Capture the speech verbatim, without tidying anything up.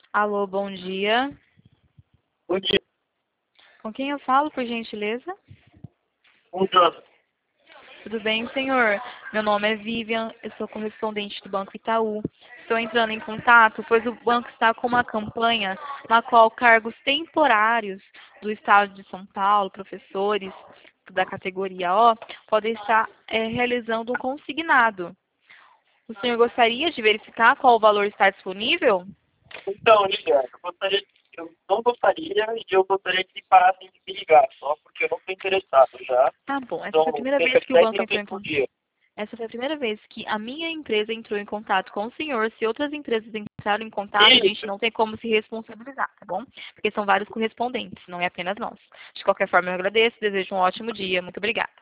Alô, bom dia. Bom dia, Com quem eu falo, por gentileza? um Jonathan. Tudo bem, senhor? Meu nome é Vivian, eu sou correspondente do Banco Itaú. Estou entrando em contato, pois o banco está com uma campanha na qual cargos temporários do Estado de São Paulo, professores da categoria O, podem estar eh, realizando um consignado. O senhor gostaria de verificar qual o valor está disponível? Então, Lilian, eu gostaria, eu não gostaria e eu gostaria que parassem de me ligar, só porque eu não estou interessado já. Tá bom, essa foi a São primeira cerca vez de que o dez banco entrou ligações em por contato. dia. Essa foi a primeira vez que a minha empresa entrou em contato com o senhor. Se outras empresas entraram em contato, a gente Isso. não tem como se responsabilizar, tá bom? Porque são vários correspondentes, não é apenas nós. De qualquer forma, eu agradeço, desejo um ótimo dia. Muito obrigada.